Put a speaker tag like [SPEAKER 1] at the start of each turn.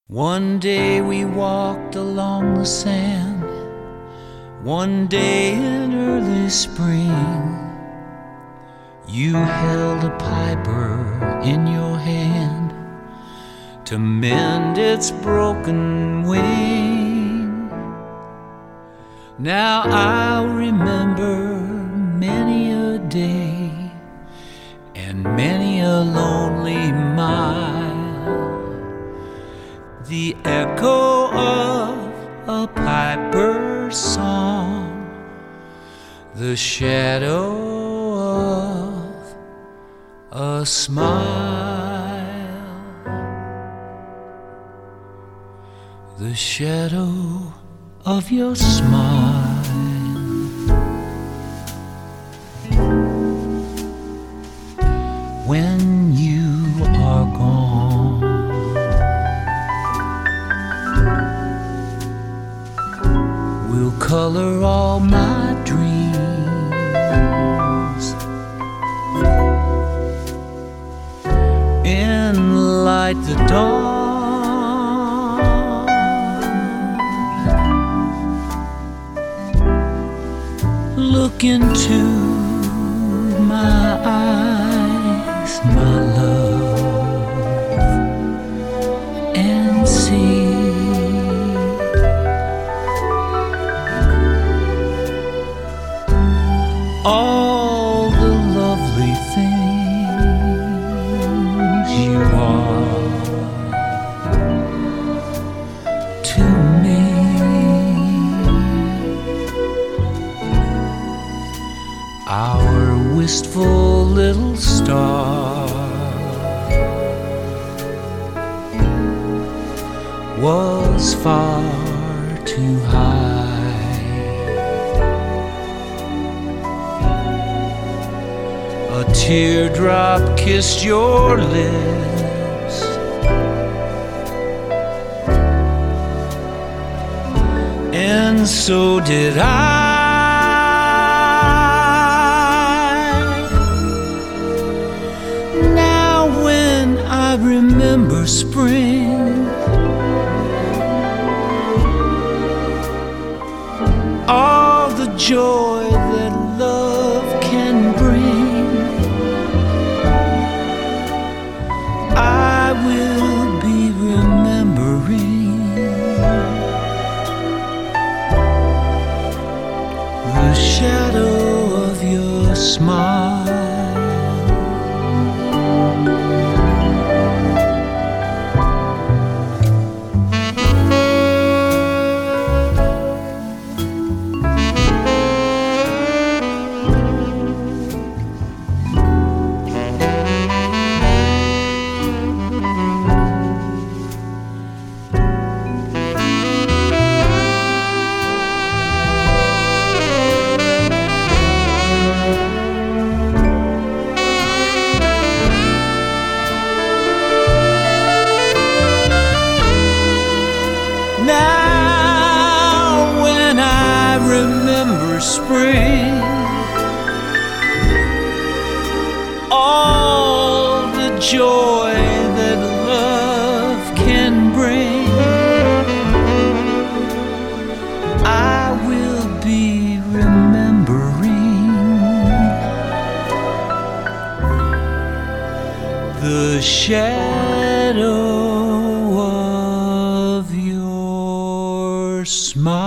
[SPEAKER 1] One day we walked along the sand, one day in early spring. You held a piper in your hand to mend its broken wing. Now I'll remember many a day and many a lonely mile, the echo of a piper's song, the shadow of a smile, the shadow of your smile. When you are gone, will color all my dreams in light the dawn. Look into my eyes, my love, and see all the lovely things you are to me. Our wistful little star was far too high. A teardrop kissed your lips, and so did I. Now when I remember spring, all the joy that love can bring, I will be remembering the shadow of your smile. Now when I remember spring, all the joy that love can bring, I will be remembering the shadow of your smile.